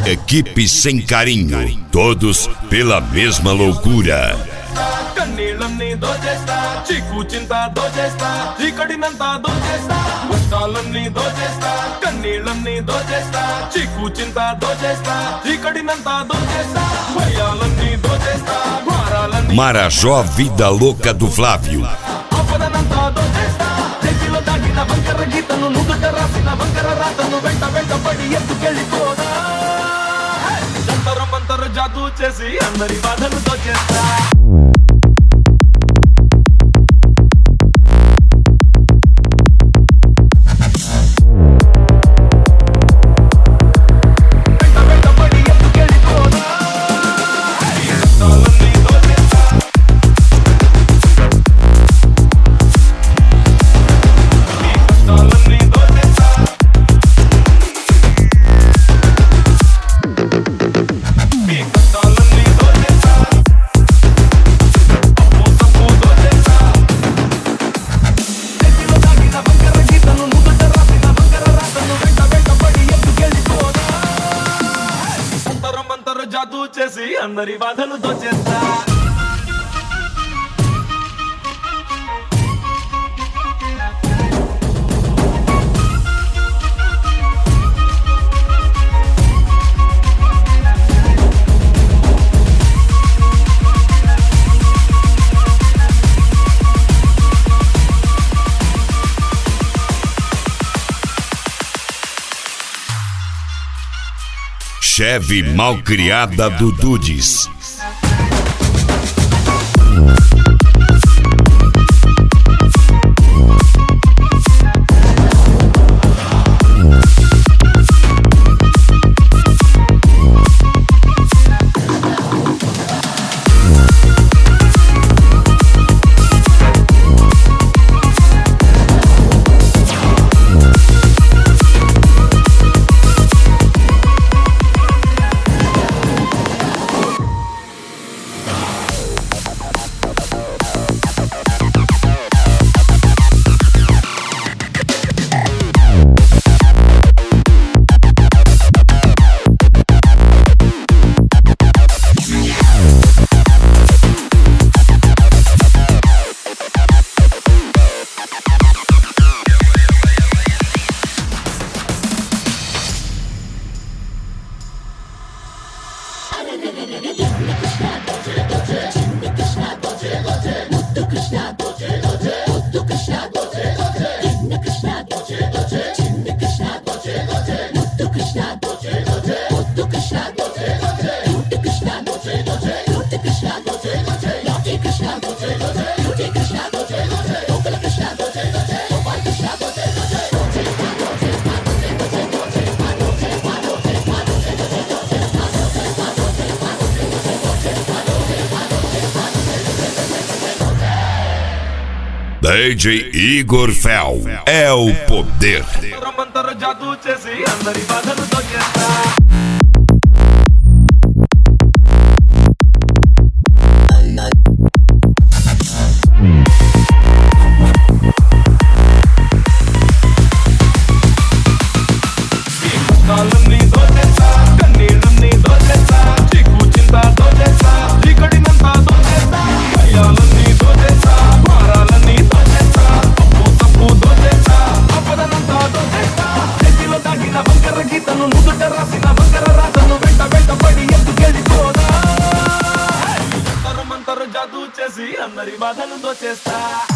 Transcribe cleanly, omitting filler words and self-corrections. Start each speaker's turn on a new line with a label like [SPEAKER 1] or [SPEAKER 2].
[SPEAKER 1] Equipe sem carinho, todos pela mesma loucura.
[SPEAKER 2] కన్నీళ్ళన్నీ దోచేస్తా, చీకు చింత దోచేస్తా, చీకటినంతా దోచేస్తా, కష్టాలన్నీ దోచేస్తా, కన్నీళ్ళన్నీ దోచేస్తా, చీకు చింత దోచేస్తా, చీకటినంతా దోచేస్తా, భయాలన్నీ దోచేస్తా, భారాలన్నీ.
[SPEAKER 1] Marajó Vida Louca do Flávio.
[SPEAKER 2] ఆపదనంతా దోచేస్తా, చేతిలో దాగిన వంకర గీతను, నుదుట రాసిన వంకర రాతను వెంట వెంటపడి ఎత్తుకెళ్ళిపోదా. జంతరు మంతరు జాదూ చేసి అందరి బాధలు దోచేస్తా. జాదూ చేసి అందరి బాధలు దోచేస్తా.
[SPEAKER 1] Cheve Malcriada do Dudes. DJ Igor Fel é o poder.
[SPEAKER 2] జాదూ చేసి అందరి బాధలు దోచేస్తా. కష్టాలన్నీ దోచేస్తా, కన్నీళ్ళన్నీ దోచేస్తా, చీకు చింత దోచేస్తా, చీకటినంతా దోచేస్తా, భయాలన్నీ దోచేస్తా, భారాలన్నీ దోచేస్తా, అప్పు తప్పు దోచేస్తా, ఆపదనంతా దోచేస్తా, చేతిలో దాగిన వంకర గీతను, నుదుట రాసిన వంకర రాతను వెంట వెంటపడి ఎత్తుకెళ్ళిపోదా. జంతరు మంతరు జాదూ చేసి అందరి బాధలు దోచేస్తా.